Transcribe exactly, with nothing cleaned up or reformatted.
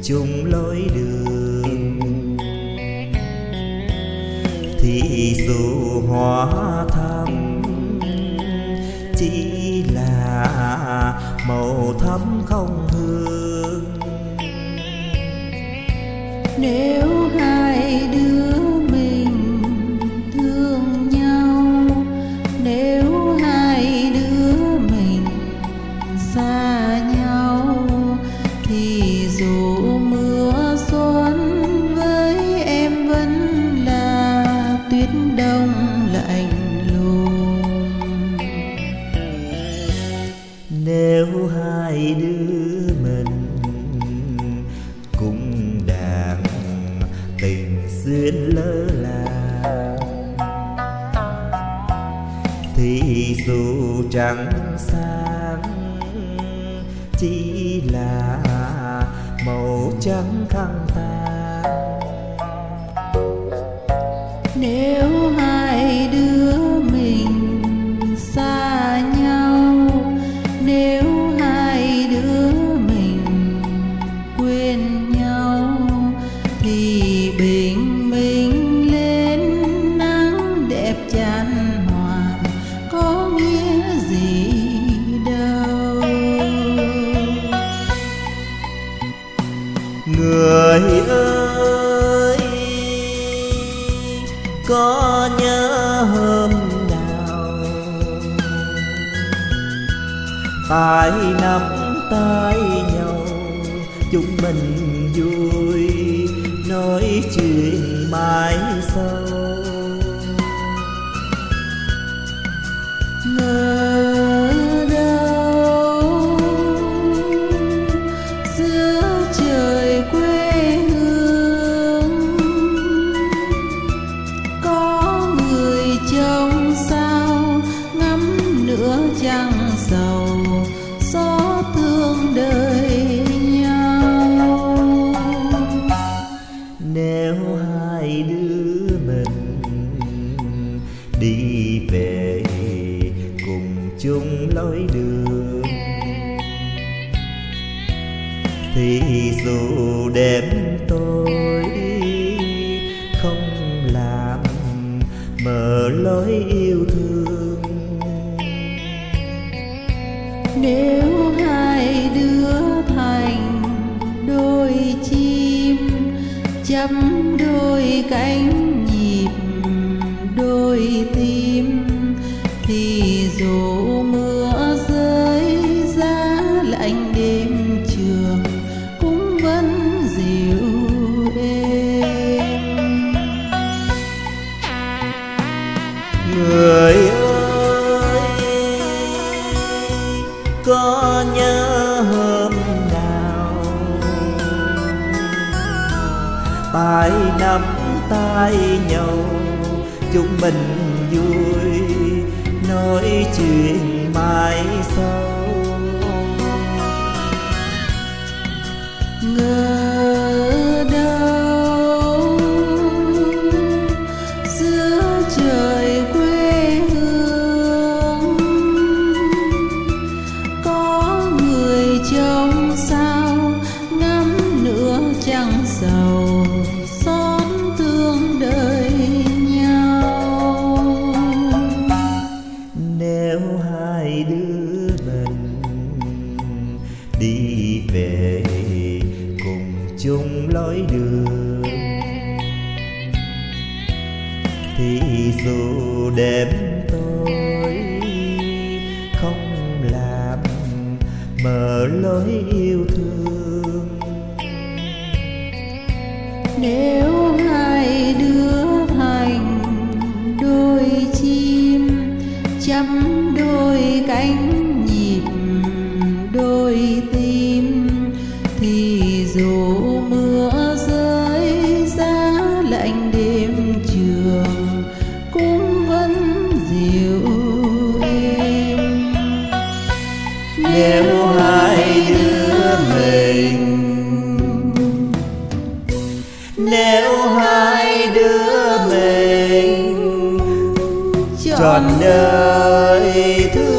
chung lối đường. Thì dù hóa thắm chỉ là màu thắm không hương. Nếu hai đứa mình thương nhau, nếu hai đứa mình xa nhau, thì dù mưa xuân với em vẫn là tuyết đông lạnh lùng. Nếu hai đứa mình cũng đang tình duyên lỡ làng, thì dù trắng sáng chỉ là màu trắng khăn tàn. Nếu hai đứa mình xa nhau, nếu hai đứa mình quên nhau, thì bình minh lên nắng đẹp chan hòa có nghĩa gì đâu. Người ơi, có nhớ hôm nào tay nắm tay nhau, chúng mình vui nói chuyện mãi sau. Ngờ đâu giữa trời quê hương có người trông sao ngắm nửa trăng sầu, xót thương đời nhau. Nếu hai đứa mình đi về cùng chung lối đường, thì dù đêm tối không làm mờ lối yêu thương. Nếu hai đứa thành đôi chim chấm đôi cánh nhịp đôi tim, thì dù mưa rơi giá lạnh đêm trường cũng vẫn dịu êm. Người ơi, có nhớ hôm nào tay nắm tay nhau, chúng mình vui nói chuyện mãi sau. Ngờ đâu giữa trời quê hương có người trông sao ngắm nửa trăng sầu, xót thương đời nhau. Nếu hai đứa mình đi về cùng chung lối đường, thì dù đêm tối không làm mờ lối yêu thương. Nếu hai đứa thành đôi chim chấm đôi cánh nhịp đôi tim, thì dù mưa rơi giá lạnh đêm trường cũng vẫn dịu êm. Nếu hai đứa mình, nếu hai đứa mình trọn đời thương